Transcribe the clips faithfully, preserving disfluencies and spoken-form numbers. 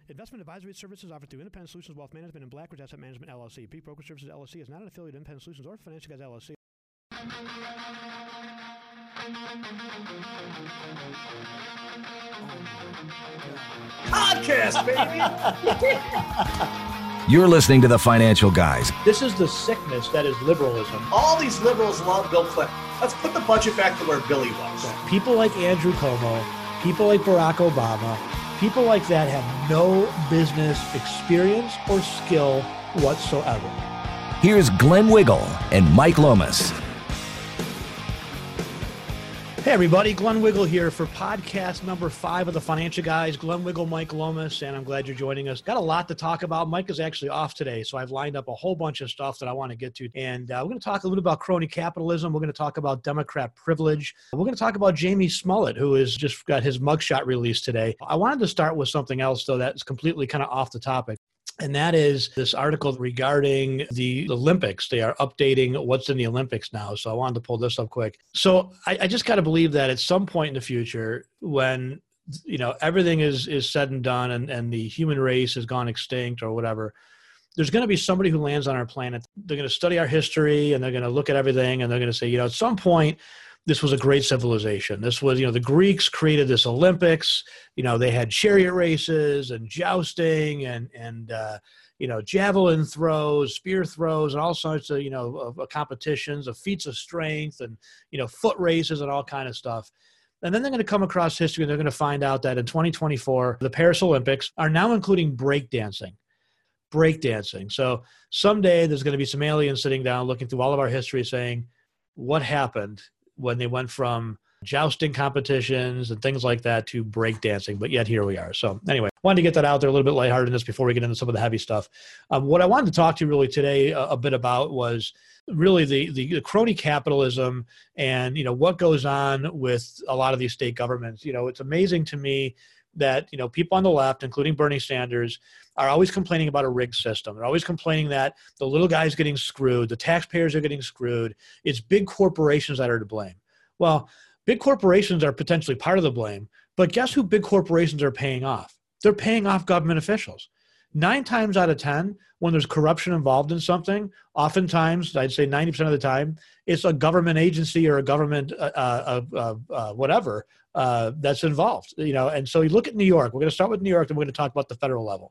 Investment advisory services offered through Independent Solutions Wealth Management and Blackridge Asset Management, L L C. Peak Broker Services, L L C is not an affiliate of Independent Solutions or Financial Guys, L L C. Podcast, baby! You're listening to The Financial Guys. This is the sickness that is liberalism. All these liberals love Bill Clinton. Let's put the budget back to where Billy was. People like Andrew Cuomo, people like Barack Obama, people like that have no business experience or skill whatsoever. Here's Glenn Wiggle and Mike Lomas. Hey everybody, Glenn Wiggle here for podcast number five of The Financial Guys. Glenn Wiggle, Mike Lomas, and I'm glad you're joining us. Got a lot to talk about. Mike is actually off today, so I've lined up a whole bunch of stuff that I want to get to. And uh, we're going to talk a little bit about crony capitalism. We're going to talk about Democrat privilege. We're going to talk about Jamie Smollett, who has just got his mugshot released today. I wanted to start with something else, though, that's completely kind of off the topic. And that is this article regarding the Olympics. They are updating what's in the Olympics now. So I wanted to pull this up quick. So I, I just got to believe that at some point in the future, when you know everything is is said and done and, and the human race has gone extinct or whatever, there's going to be somebody who lands on our planet. They're going to study our history and they're going to look at everything and they're going to say, you know, at some point, this was a great civilization. This was, you know, the Greeks created this Olympics. You know, they had chariot races and jousting and, and uh, you know, javelin throws, spear throws, and all sorts of, you know, of, of competitions, of feats of strength and, you know, foot races and all kind of stuff. And then they're going to come across history and they're going to find out that in twenty twenty-four, the Paris Olympics are now including breakdancing. Breakdancing. So someday there's going to be some aliens sitting down looking through all of our history saying, what happened when they went from jousting competitions and things like that to breakdancing, but yet here we are. So anyway, wanted to get that out there, a little bit lightheartedness before we get into some of the heavy stuff. Um, what I wanted to talk to you really today a, a bit about was really the, the the crony capitalism and, you know, what goes on with a lot of these state governments. You know, it's amazing to me that, you know, people on the left, including Bernie Sanders, are always complaining about a rigged system. They're always complaining that the little guy's getting screwed, the taxpayers are getting screwed. It's big corporations that are to blame. Well, big corporations are potentially part of the blame, but guess who big corporations are paying off? They're paying off government officials. Nine times out of ten, when there's corruption involved in something, oftentimes, I'd say ninety percent of the time, it's a government agency or a government uh, uh, uh, uh, whatever uh, that's involved. You know, and so you look at New York. We're going to start with New York, and we're going to talk about the federal level.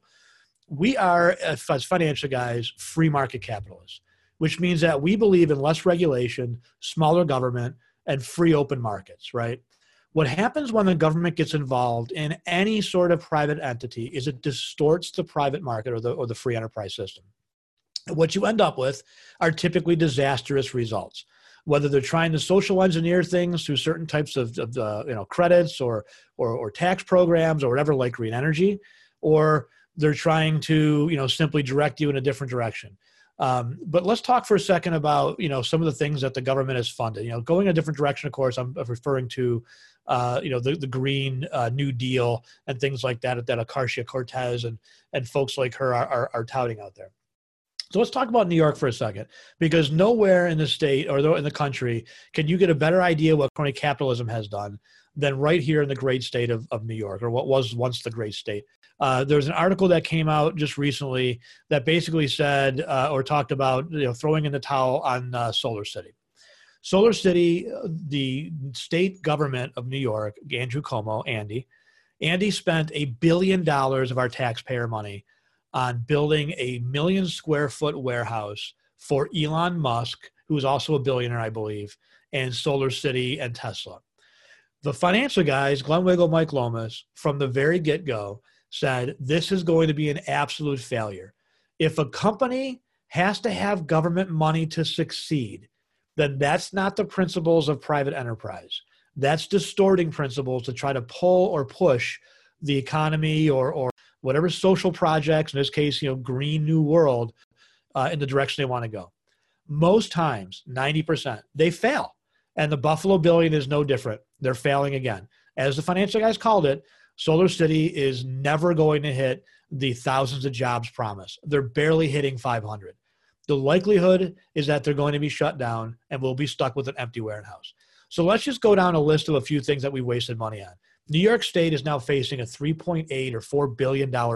We are, as financial guys, free market capitalists, which means that we believe in less regulation, smaller government, and free open markets, right? What happens when the government gets involved in any sort of private entity is it distorts the private market or the, or the free enterprise system. And what you end up with are typically disastrous results, whether they're trying to social engineer things through certain types of, of uh, you know, credits or, or, or tax programs or whatever, like green energy, or they're trying to, you know, simply direct you in a different direction. Um, but let's talk for a second about, you know, some of the things that the government has funded. You know, going a different direction, of course, I'm referring to, uh, you know, the, the Green uh, New Deal and things like that, that Ocasio-Cortez and, and folks like her are, are, are touting out there. So let's talk about New York for a second, because nowhere in the state or in the country can you get a better idea what crony capitalism has done than right here in the great state of, of New York, or what was once the great state. Uh, there was an article that came out just recently that basically said uh, or talked about, you know, throwing in the towel on uh, Solar City. Solar City, the state government of New York, Andrew Cuomo, Andy, Andy spent a billion dollars of our taxpayer money on building a million square foot warehouse for Elon Musk, who's also a billionaire, I believe, and Solar City and Tesla. The financial guys, Glenn Wiggle, Mike Lomas, from the very get-go said this is going to be an absolute failure. If a company has to have government money to succeed, then that's not the principles of private enterprise. That's distorting principles to try to pull or push the economy or, or whatever social projects, in this case, you know, Green New World, uh, in the direction they want to go. Most times, ninety percent, they fail. And the Buffalo Billion is no different. They're failing again. As the financial guys called it, Solar City is never going to hit the thousands of jobs promised. They're barely hitting five hundred. The likelihood is that they're going to be shut down and we'll be stuck with an empty warehouse. So let's just go down a list of a few things that we wasted money on. New York State is now facing a three point eight or four billion dollars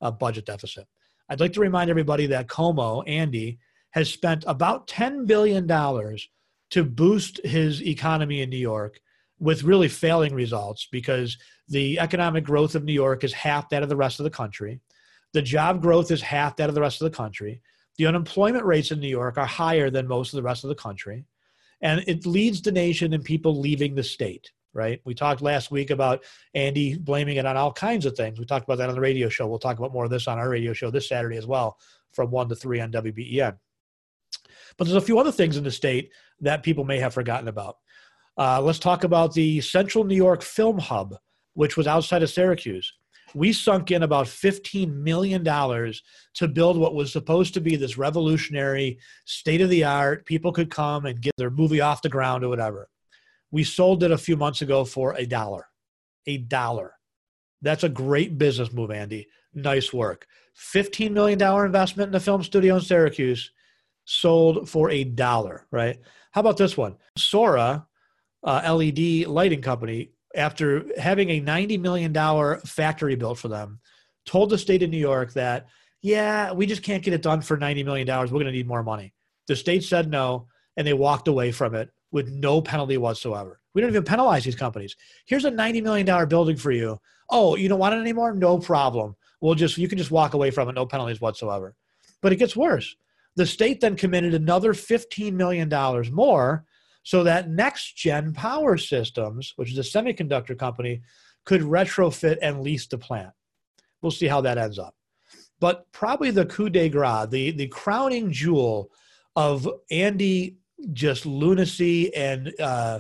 uh, budget deficit. I'd like to remind everybody that Como, Andy, has spent about ten billion dollars to boost his economy in New York with really failing results because the economic growth of New York is half that of the rest of the country. The job growth is half that of the rest of the country. The unemployment rates in New York are higher than most of the rest of the country. And it leads the nation in people leaving the state, right? We talked last week about Andy blaming it on all kinds of things. We talked about that on the radio show. We'll talk about more of this on our radio show this Saturday as well, from one to three on W B E N. But there's a few other things in the state that people may have forgotten about. Uh, let's talk about the Central New York Film Hub, which was outside of Syracuse. We sunk in about fifteen million dollars to build what was supposed to be this revolutionary, state-of-the-art, people could come and get their movie off the ground or whatever. We sold it a few months ago for a dollar. A dollar. That's a great business move, Andy. Nice work. fifteen million dollars investment in the film studio in Syracuse, sold for a dollar, right? How about this one? Sora, uh, L E D lighting company, after having a ninety million dollars factory built for them, told the state of New York that, yeah, we just can't get it done for ninety million dollars. We're going to need more money. The state said no, and they walked away from it with no penalty whatsoever. We don't even penalize these companies. Here's a ninety million dollars building for you. Oh, you don't want it anymore? No problem. We'll just, you can just walk away from it, no penalties whatsoever. But it gets worse. The state then committed another fifteen million dollars more so that Next Gen Power Systems, which is a semiconductor company, could retrofit and lease the plant. We'll see how that ends up. But probably the coup de grace, the, the crowning jewel of Andy just lunacy and uh,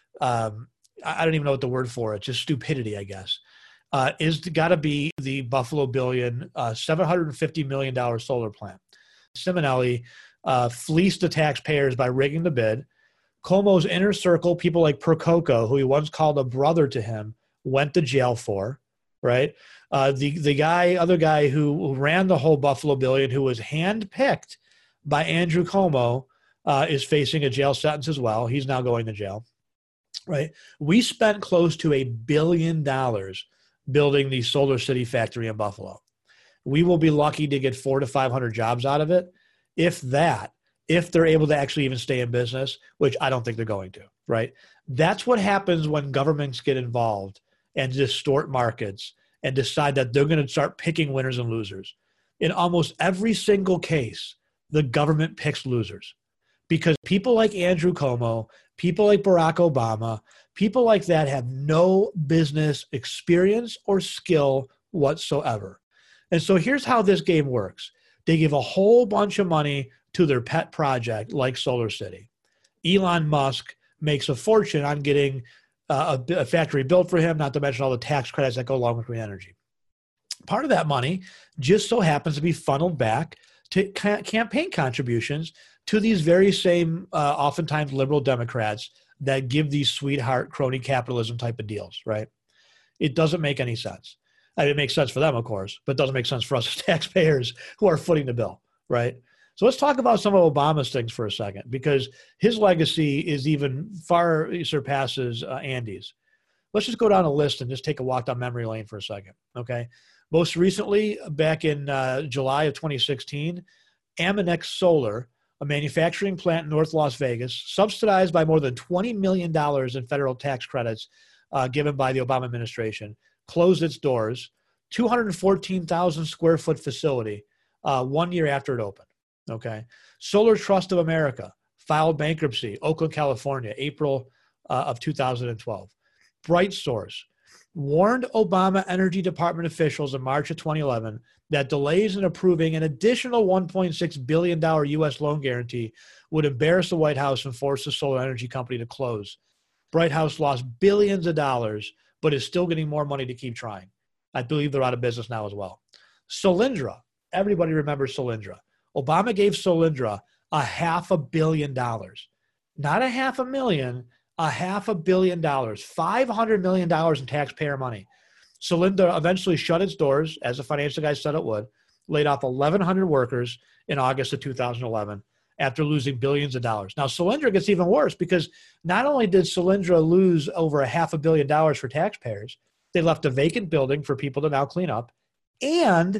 um, I don't even know what the word for it, just stupidity, I guess, uh, is got to be the Buffalo Billion, uh, seven hundred fifty million dollars solar plant. Simonelli uh, fleeced the taxpayers by rigging the bid. Como's inner circle, people like Percoco, who he once called a brother to him, went to jail for, right? Uh, the the guy, other guy who, who ran the whole Buffalo Billion, who was handpicked by Andrew Cuomo, uh, is facing a jail sentence as well. He's now going to jail, right? We spent close to a billion dollars building the Solar City factory in Buffalo. We will be lucky to get four to five hundred jobs out of it, if that. If they're able to actually even stay in business, which I don't think they're going to, right? That's what happens when governments get involved and distort markets and decide that they're going to start picking winners and losers. In almost every single case, the government picks losers because people like Andrew Cuomo, people like Barack Obama, people like that have no business experience or skill whatsoever. And so here's how this game works. They give a whole bunch of money to their pet project like Solar City. Elon Musk makes a fortune on getting uh, a, a factory built for him, not to mention all the tax credits that go along with green energy. Part of that money just so happens to be funneled back to ca- campaign contributions to these very same, uh, oftentimes liberal Democrats that give these sweetheart crony capitalism type of deals, right? It doesn't make any sense. I mean, it makes sense for them, of course, but it doesn't make sense for us as taxpayers who are footing the bill, right? So let's talk about some of Obama's things for a second, because his legacy is even far surpasses uh, Andy's. Let's just go down a list and just take a walk down memory lane for a second, okay? Most recently, back in uh, July of twenty sixteen, Aminex Solar, a manufacturing plant in North Las Vegas, subsidized by more than twenty million dollars in federal tax credits uh, given by the Obama administration, closed its doors, two hundred fourteen thousand square foot facility, uh, one year after it opened. Okay. Solar Trust of America filed bankruptcy, Oakland, California, April uh, of two thousand twelve. BrightSource warned Obama Energy Department officials in March of twenty eleven that delays in approving an additional one point six billion dollars U S loan guarantee would embarrass the White House and force the solar energy company to close. Bright House lost billions of dollars, but is still getting more money to keep trying. I believe they're out of business now as well. Solyndra. Everybody remembers Solyndra. Obama gave Solyndra a half a billion dollars. Not a half a million, a half a billion dollars. five hundred million dollars in taxpayer money. Solyndra eventually shut its doors, as the financial guys said it would, laid off eleven hundred workers in August of two thousand eleven after losing billions of dollars. Now, Solyndra gets even worse because not only did Solyndra lose over a half a billion dollars for taxpayers, they left a vacant building for people to now clean up, and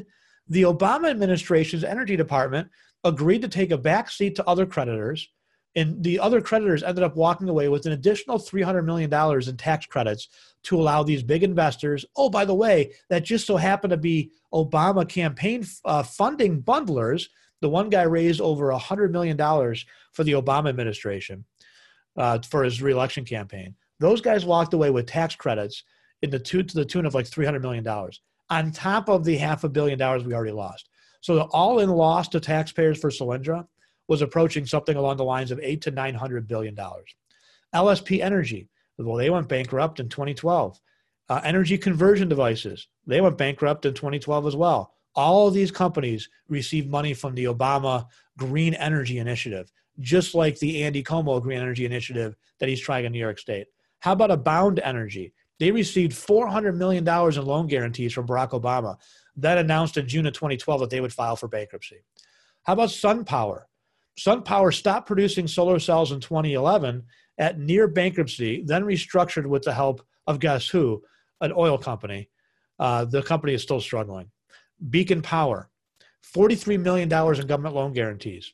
The Obama administration's Energy Department agreed to take a back seat to other creditors, and the other creditors ended up walking away with an additional three hundred million dollars in tax credits to allow these big investors. Oh, by the way, that just so happened to be Obama campaign uh, funding bundlers. The one guy raised over one hundred million dollars for the Obama administration uh, for his reelection campaign. Those guys walked away with tax credits in the two, to the tune of like three hundred million dollars on top of the half a billion dollars we already lost. So the all-in loss to taxpayers for Solyndra was approaching something along the lines of eight to nine hundred billion dollars. L S P Energy, well, they went bankrupt in twenty twelve. Uh, energy conversion devices, they went bankrupt in twenty twelve as well. All of these companies received money from the Obama Green Energy Initiative, just like the Andy Cuomo Green Energy Initiative that he's trying in New York State. How about Abound Energy? They received four hundred million dollars in loan guarantees from Barack Obama, then announced in June of twenty twelve that they would file for bankruptcy. How about SunPower? SunPower stopped producing solar cells in twenty eleven at near bankruptcy, then restructured with the help of guess who? An oil company. Uh, the company is still struggling. Beacon Power, forty-three million dollars in government loan guarantees.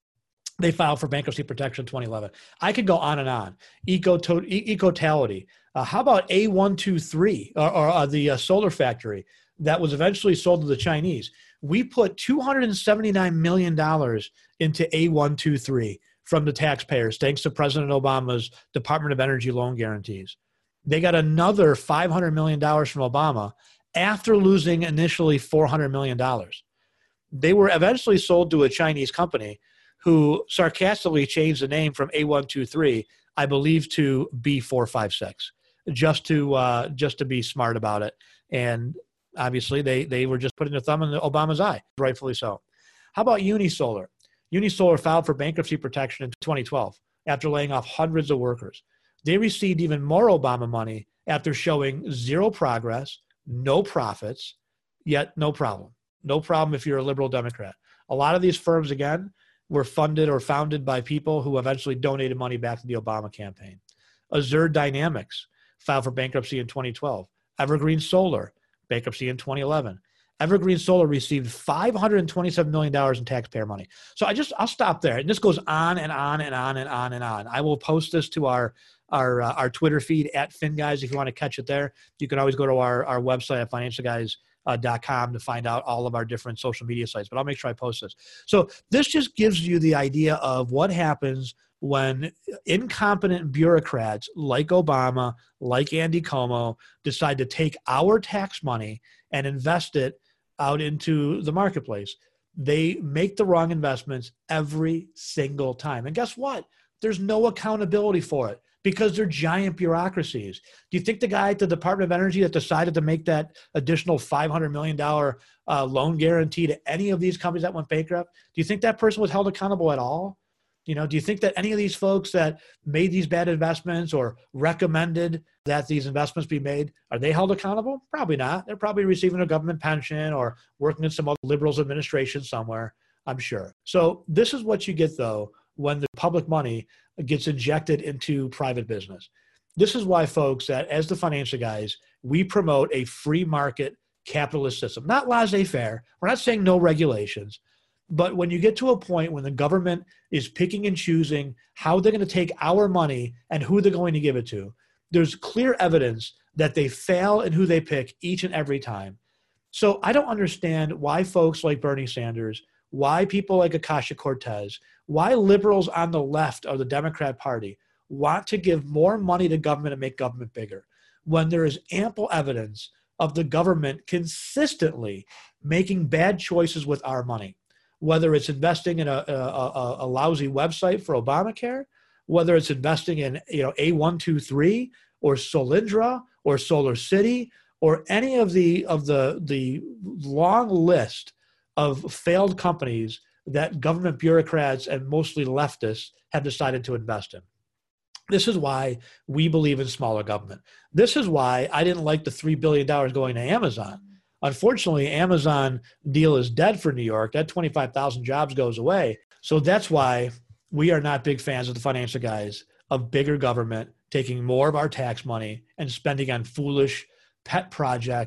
They filed for bankruptcy protection in twenty eleven. I could go on and on. Eco Ecotality. Uh, how about A one two three, or, or uh, the uh, solar factory that was eventually sold to the Chinese? We put two hundred seventy-nine million dollars into A one two three from the taxpayers, thanks to President Obama's Department of Energy loan guarantees. They got another five hundred million dollars from Obama after losing initially four hundred million dollars. They were eventually sold to a Chinese company who sarcastically changed the name from A one two three, I believe, to B four five six, just to uh, just to be smart about it. And obviously, they they were just putting their thumb in Obama's eye, rightfully so. How about Unisolar? Unisolar filed for bankruptcy protection in twenty twelve after laying off hundreds of workers. They received even more Obama money after showing zero progress, no profits, yet no problem. No problem if you're a liberal Democrat. A lot of these firms, again, were funded or founded by people who eventually donated money back to the Obama campaign. Azure Dynamics filed for bankruptcy in twenty twelve. Evergreen Solar, bankruptcy in twenty eleven. Evergreen Solar received five hundred twenty-seven million dollars in taxpayer money. So I just, I'll stop there. And this goes on and on and on and on and on. I will post this to our our uh, our Twitter feed at FinGuys if you want to catch it there. You can always go to our, our website at financial guys dot com to find out all of our different social media sites, but I'll make sure I post this. So this just gives you the idea of what happens when incompetent bureaucrats like Obama, like Andy Cuomo, decide to take our tax money and invest it out into the marketplace. They make the wrong investments every single time. And guess what? There's no accountability for it, because they're giant bureaucracies. Do you think the guy at the Department of Energy that decided to make that additional five hundred million dollars uh, loan guarantee to any of these companies that went bankrupt, do you think that person was held accountable at all? You know, do you think that any of these folks that made these bad investments or recommended that these investments be made, are they held accountable? Probably not. They're probably receiving a government pension or working in some other liberals administration somewhere, I'm sure. So this is what you get, though, when the public money gets injected into private business. This is why, folks, that as the financial guys, we promote a free market capitalist system, not laissez-faire. We're not saying no regulations, but when you get to a point when the government is picking and choosing how they're going to take our money and who they're going to give it to, there's clear evidence that they fail in who they pick each and every time. So I don't understand why folks like Bernie Sanders, why people like Ocasio-Cortez, why liberals on the left of the Democrat Party want to give more money to government and make government bigger, when there is ample evidence of the government consistently making bad choices with our money, whether it's investing in a, a, a, a lousy website for Obamacare, whether it's investing in, you know, A one two three or Solyndra or Solar City or any of the of the the long list of failed companies that government bureaucrats and mostly leftists have decided to invest in. This is why we believe in smaller government. This is why I didn't like the three billion dollars going to Amazon. Unfortunately, Amazon deal is dead for New York. That twenty-five thousand jobs goes away. So that's why we are not big fans of the financial guys of bigger government taking more of our tax money and spending on foolish pet projects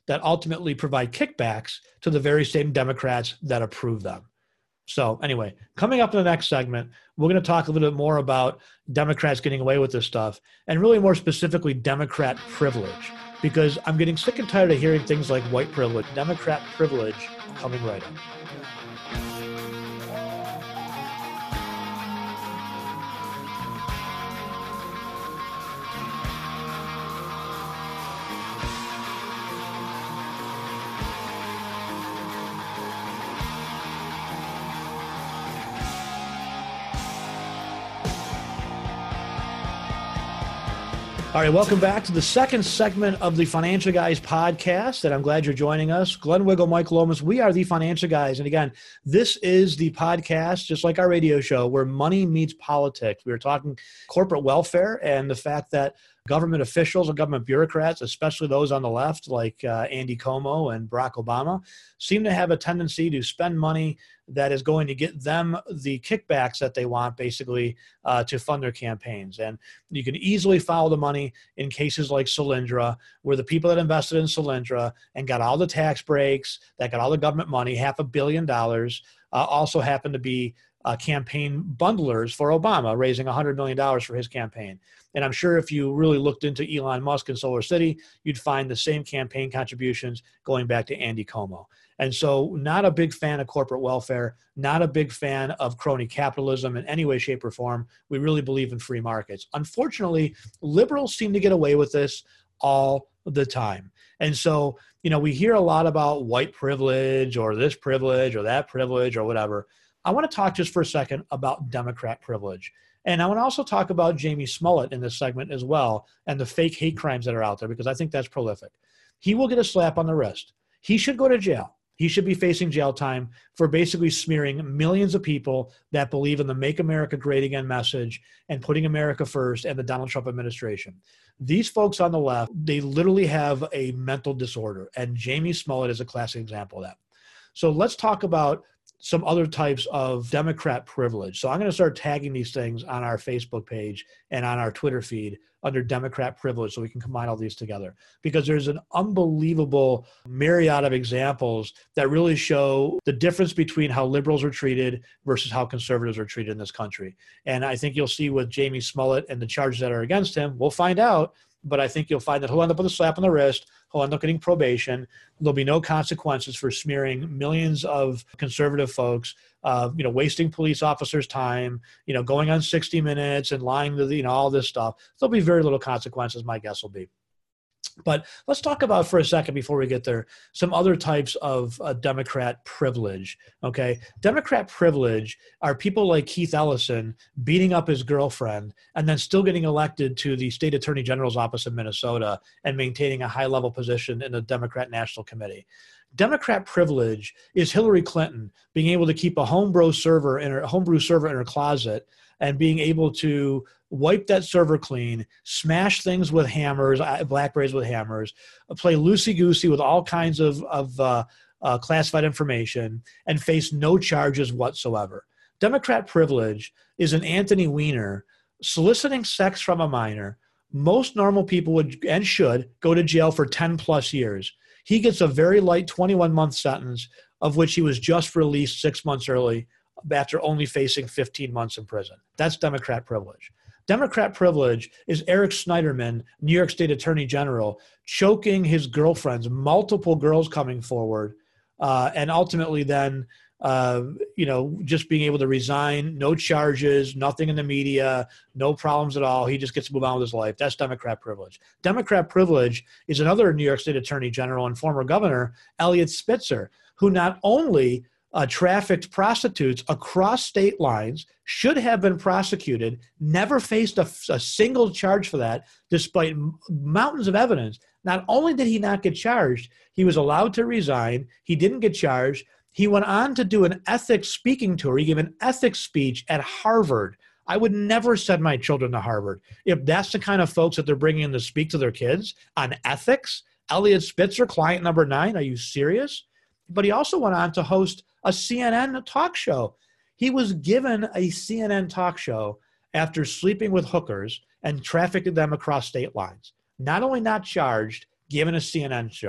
that ultimately provide kickbacks to the very same Democrats that approve them. So anyway, coming up in the next segment, we're going to talk a little bit more about Democrats getting away with this stuff, and really more specifically Democrat privilege, because I'm getting sick and tired of hearing things like white privilege. Democrat privilege coming right up. All right, welcome back to the second segment of the Financial Guys podcast, and I'm glad you're joining us. Glenn Wiggle, Mike Lomas, we are the Financial Guys. And again, this is the podcast, just like our radio show, where money meets politics. We were talking corporate welfare and the fact that government officials and government bureaucrats, especially those on the left, like uh, Andy Cuomo and Barack Obama, seem to have a tendency to spend money that is going to get them the kickbacks that they want, basically, uh, to fund their campaigns. And you can easily follow the money in cases like Solyndra, where the people that invested in Solyndra and got all the tax breaks, that got all the government money, half a billion dollars, uh, also happened to be uh, campaign bundlers for Obama, raising one hundred million dollars for his campaign. And I'm sure if you really looked into Elon Musk and Solar City, you'd find the same campaign contributions going back to Andy Cuomo. And so not a big fan of corporate welfare, not a big fan of crony capitalism in any way, shape, or form. We really believe in free markets. Unfortunately, liberals seem to get away with this all the time. And so, you know, we hear a lot about white privilege or this privilege or that privilege or whatever. I want to talk just for a second about Democrat privilege. And I want to also talk about Jamie Smollett in this segment as well, and the fake hate crimes that are out there, because I think that's prolific. He will get a slap on the wrist. He should go to jail. He should be facing jail time for basically smearing millions of people that believe in the Make America Great Again message and putting America first and the Donald Trump administration. These folks on the left, they literally have a mental disorder, and Jamie Smollett is a classic example of that. So let's talk about some other types of Democrat privilege. So I'm going to start tagging these things on our Facebook page and on our Twitter feed under Democrat privilege, so we can combine all these together, because there's an unbelievable myriad of examples that really show the difference between how liberals are treated versus how conservatives are treated in this country. And I think you'll see with Jamie Smollett and the charges that are against him, we'll find out, but I think you'll find that he'll end up with a slap on the wrist. He'll end up getting probation. There'll be no consequences for smearing millions of conservative folks, uh, you know, wasting police officers' time, you know, going on sixty minutes and lying to the, you know, all this stuff. There'll be very little consequences, my guess will be. But let's talk about for a second, before we get there, some other types of uh, Democrat privilege, okay? Democrat privilege are people like Keith Ellison beating up his girlfriend and then still getting elected to the state attorney general's office in Minnesota and maintaining a high-level position in the Democrat National Committee. Democrat privilege is Hillary Clinton being able to keep a homebrew server in her homebrew server in her closet and being able to wipe that server clean, smash things with hammers, Blackberries with hammers, play loosey-goosey with all kinds of, of uh, uh, classified information, and face no charges whatsoever. Democrat privilege is an Anthony Weiner soliciting sex from a minor. Most normal people would and should go to jail for ten plus years. He gets a very light twenty-one month sentence, of which he was just released six months early after only facing fifteen months in prison. That's Democrat privilege. Democrat privilege is Eric Schneiderman, New York State Attorney General, choking his girlfriends, multiple girls coming forward, uh, and ultimately then, uh, you know, just being able to resign, no charges, nothing in the media, no problems at all. He just gets to move on with his life. That's Democrat privilege. Democrat privilege is another New York State Attorney General and former governor, Eliot Spitzer, who not only Uh, trafficked prostitutes across state lines, should have been prosecuted, never faced a, a single charge for that, despite m- mountains of evidence. Not only did he not get charged, he was allowed to resign. He didn't get charged. He went on to do an ethics speaking tour. He gave an ethics speech at Harvard. I would never send my children to Harvard. If that's the kind of folks that they're bringing in to speak to their kids on ethics, Eliot Spitzer, client number nine, are you serious? But he also went on to host a C N N talk show. He was given a C N N talk show after sleeping with hookers and trafficking them across state lines. Not only not charged, given a C N N show.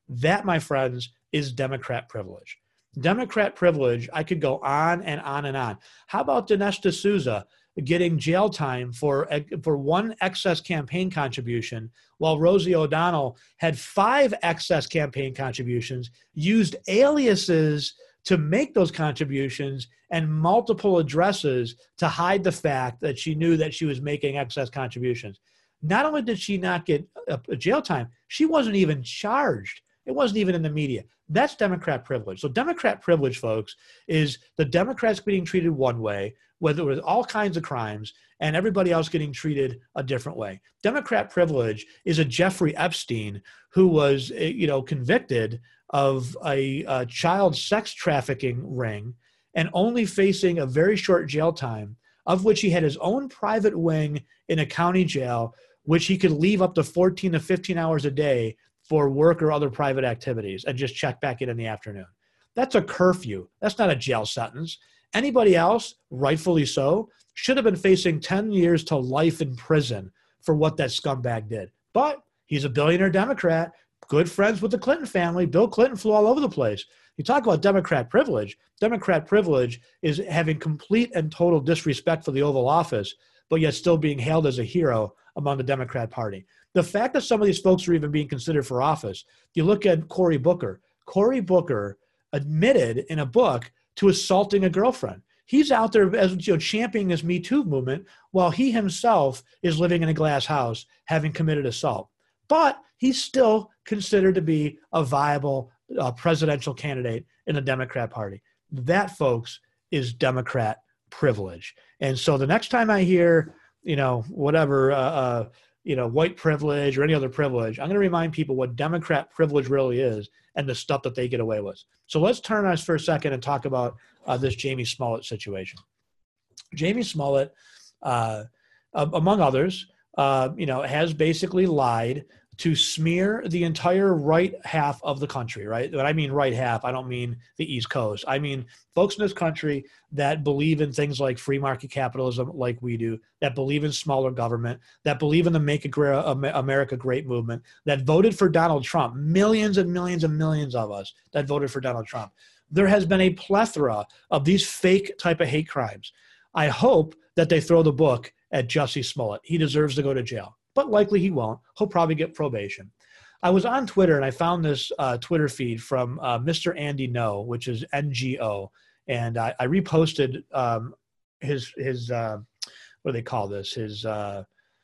That, my friends, is Democrat privilege. Democrat privilege, I could go on and on and on. How about Dinesh D'Souza getting jail time for, for one excess campaign contribution, while Rosie O'Donnell had five excess campaign contributions, used aliases to make those contributions and multiple addresses to hide the fact that she knew that she was making excess contributions. Not only did she not get a, a jail time, she wasn't even charged. It wasn't even in the media. That's Democrat privilege. So Democrat privilege, folks, is the Democrats being treated one way, whether with all kinds of crimes, and everybody else getting treated a different way. Democrat privilege is a Jeffrey Epstein who was, you know, convicted of a, a child sex trafficking ring and only facing a very short jail time, of which he had his own private wing in a county jail, which he could leave up to fourteen to fifteen hours a day for work or other private activities and just check back in in the afternoon. That's a curfew. That's not a jail sentence. Anybody else, rightfully so, should have been facing ten years to life in prison for what that scumbag did. But he's a billionaire Democrat, good friends with the Clinton family. Bill Clinton flew all over the place. You talk about Democrat privilege. Democrat privilege is having complete and total disrespect for the Oval Office, but yet still being hailed as a hero among the Democrat Party. The fact that some of these folks are even being considered for office, you look at Cory Booker. Cory Booker admitted in a book to assaulting a girlfriend. He's out there as, you know, championing this Me Too movement while he himself is living in a glass house having committed assault. But he's still considered to be a viable uh, presidential candidate in the Democrat Party. That, folks, is Democrat privilege. And so the next time I hear, you know, whatever, uh, uh, you know, white privilege or any other privilege, I'm going to remind people what Democrat privilege really is and the stuff that they get away with. So let's turn us for a second and talk about uh, this Jamie Smollett situation. Jamie Smollett, uh, among others, uh, you know, has basically lied to smear the entire right half of the country, right? When I mean right half, I don't mean the East Coast. I mean folks in this country that believe in things like free market capitalism like we do, that believe in smaller government, that believe in the Make America Great movement, that voted for Donald Trump, millions and millions and millions of us that voted for Donald Trump. There has been a plethora of these fake type of hate crimes. I hope that they throw the book at Jussie Smollett. He deserves to go to jail, but likely he won't. He'll probably get probation. I was on Twitter and I found this uh, Twitter feed from uh, Mister Andy No, which is N G O. And I, I reposted um, his, his uh, what do they call this? His, uh,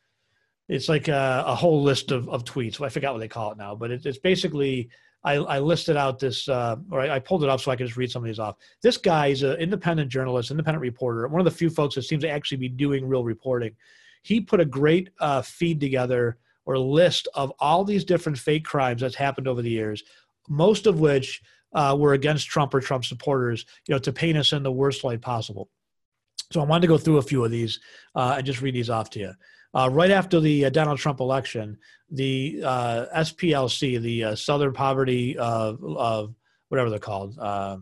it's like a, a whole list of, of tweets. Well, I forgot what they call it now, but it, it's basically, I, I listed out this, uh, or I, I pulled it up so I could just read some of these off. This guy is an independent journalist, independent reporter, one of the few folks that seems to actually be doing real reporting. He put a great uh, feed together or list of all these different fake crimes that's happened over the years, most of which uh, were against Trump or Trump supporters, you know, to paint us in the worst light possible. So I wanted to go through a few of these uh, and just read these off to you. Uh, right after the uh, Donald Trump election, the uh, S P L C, the uh, Southern Poverty, uh, uh, whatever they're called, uh,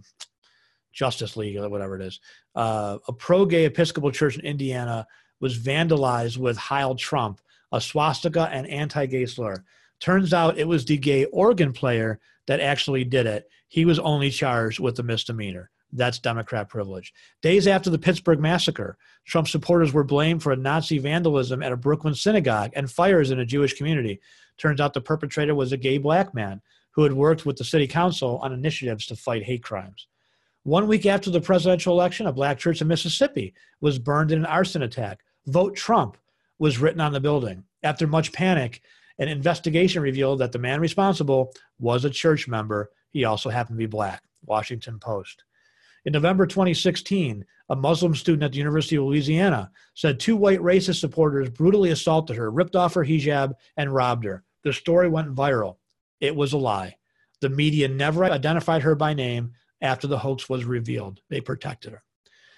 Justice League or whatever it is, uh, a pro-gay Episcopal church in Indiana was vandalized with Heil Trump, a swastika and anti-gay slur. Turns out it was the gay organ player that actually did it. He was only charged with a misdemeanor. That's Democrat privilege. Days after the Pittsburgh massacre, Trump supporters were blamed for a Nazi vandalism at a Brooklyn synagogue and fires in a Jewish community. Turns out the perpetrator was a gay black man who had worked with the city council on initiatives to fight hate crimes. One week after the presidential election, a black church in Mississippi was burned in an arson attack. Vote Trump was written on the building. After much panic, an investigation revealed that the man responsible was a church member. He also happened to be black. Washington Post. In November twenty sixteen, a Muslim student at the University of Louisiana said two white racist supporters brutally assaulted her, ripped off her hijab, and robbed her. The story went viral. It was a lie. The media never identified her by name after the hoax was revealed. They protected her.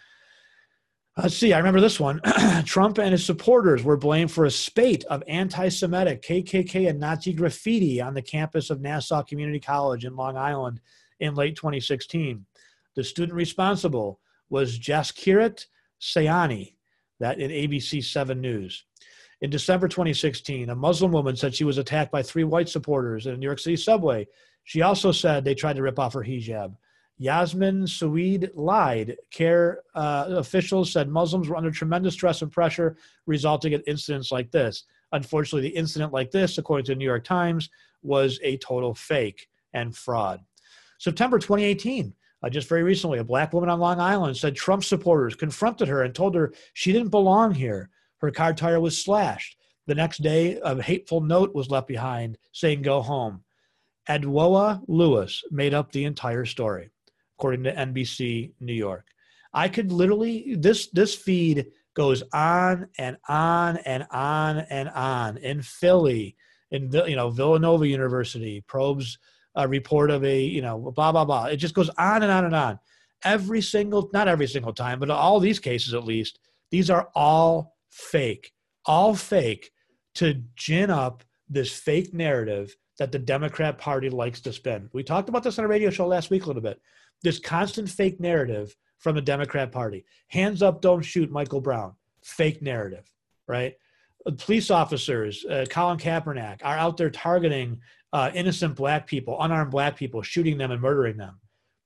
Let's see, I remember this one. Trump and his supporters were blamed for a spate of anti-Semitic, K K K, and Nazi graffiti on the campus of Nassau Community College in Long Island in late twenty sixteen. The student responsible was Jaskirat Sayani, that in A B C seven News. In December twenty sixteen, a Muslim woman said she was attacked by three white supporters in a New York City subway. She also said they tried to rip off her hijab. Yasmin Saweed lied. CARE uh, officials said Muslims were under tremendous stress and pressure, resulting in incidents like this. Unfortunately, the incident like this, according to the New York Times, was a total fake and fraud. September twenty eighteen, uh, just very recently, a black woman on Long Island said Trump supporters confronted her and told her she didn't belong here. Her car tire was slashed. The next day, a hateful note was left behind saying, "Go home." Adwoa Lewis made up the entire story, according to N B C New York. I could literally, this, this feed goes on and on and on and on. In Philly, in, you know, Villanova University, probes a report of a, you know, blah, blah, blah. It just goes on and on and on. Every single, not every single time, but all these cases at least, these are all fake, all fake to gin up this fake narrative that the Democrat Party likes to spin. We talked about this on a radio show last week a little bit. This constant fake narrative from the Democrat Party. Hands up, don't shoot Michael Brown. Fake narrative, right? Police officers, uh, Colin Kaepernick, are out there targeting uh, innocent black people, unarmed black people, shooting them and murdering them.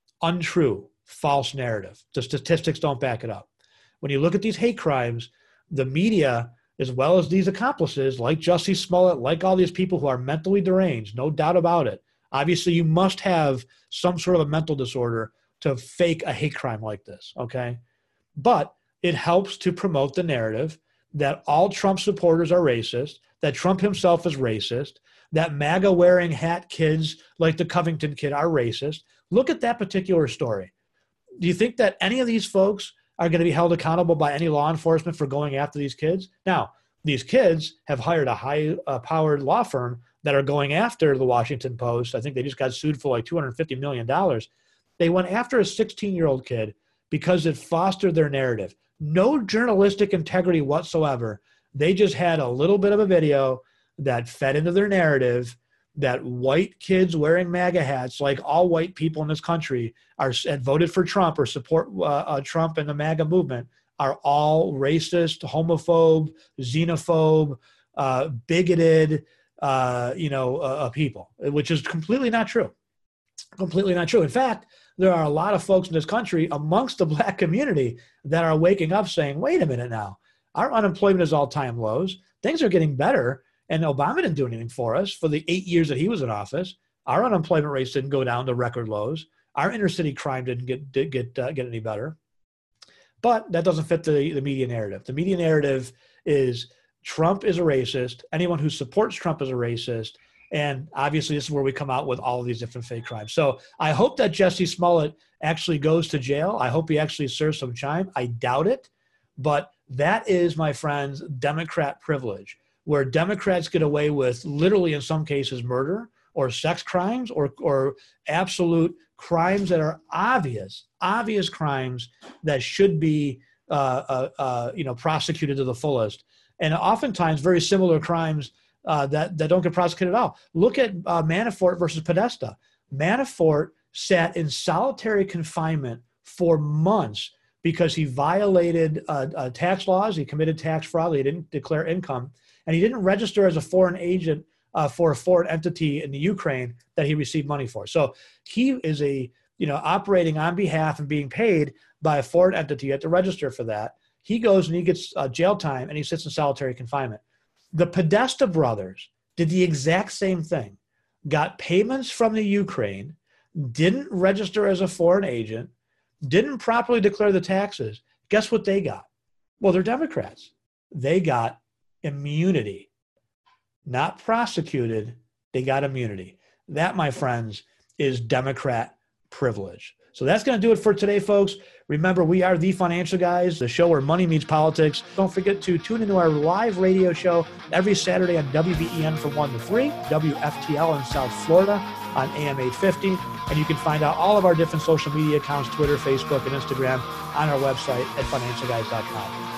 Untrue, false narrative. The statistics don't back it up. When you look at these hate crimes, the media, as well as these accomplices, like Jussie Smollett, like all these people who are mentally deranged, no doubt about it. Obviously, you must have some sort of a mental disorder to fake a hate crime like this, okay? But it helps to promote the narrative that all Trump supporters are racist, that Trump himself is racist, that MAGA-wearing hat kids like the Covington kid are racist. Look at that particular story. Do you think that any of these folks are going to be held accountable by any law enforcement for going after these kids? Now, these kids have hired a high-powered law firm that are going after the Washington Post. I think they just got sued for like two hundred fifty million dollars. They went after a sixteen-year-old kid because it fostered their narrative. No journalistic integrity whatsoever. They just had a little bit of a video that fed into their narrative that white kids wearing MAGA hats, like all white people in this country, are and voted for Trump or support uh, uh, Trump and the MAGA movement, are all racist, homophobe, xenophobe, uh, bigoted, uh, you know, uh, people, which is completely not true. Completely not true. In fact, there are a lot of folks in this country amongst the black community that are waking up saying, wait a minute now, our unemployment is all-time lows. Things are getting better. And Obama didn't do anything for us for the eight years that he was in office. Our unemployment rates didn't go down to record lows. Our inner city crime didn't get did get uh, get any better. But that doesn't fit the, the media narrative. The media narrative is Trump is a racist. Anyone who supports Trump is a racist. And obviously, this is where we come out with all of these different fake crimes. So I hope that Jussie Smollett actually goes to jail. I hope he actually serves some time. I doubt it. But that is, my friends, Democrat privilege, where Democrats get away with literally, in some cases, murder or sex crimes or, or absolute crimes that are obvious, obvious crimes that should be uh, uh, uh, you know, prosecuted to the fullest. And oftentimes very similar crimes uh, that, that don't get prosecuted at all. Look at uh, Manafort versus Podesta. Manafort sat in solitary confinement for months because he violated uh, uh, tax laws. He committed tax fraud. He didn't declare income. And he didn't register as a foreign agent uh, for a foreign entity in the Ukraine that he received money for. So he is a, you know, operating on behalf and being paid by a foreign entity. You have to register for that. He goes and he gets uh, jail time and he sits in solitary confinement. The Podesta brothers did the exact same thing, got payments from the Ukraine, didn't register as a foreign agent, didn't properly declare the taxes. Guess what they got? Well, they're Democrats. They got immunity. Not prosecuted, they got immunity. That, my friends, is Democrat privilege. So that's going to do it for today, folks. Remember, we are The Financial Guys, the show where money meets politics. Don't forget to tune into our live radio show every Saturday on W B E N from one to three, W F T L in South Florida on A M eight fifty. And you can find out all of our different social media accounts, Twitter, Facebook, and Instagram on our website at financial guys dot com.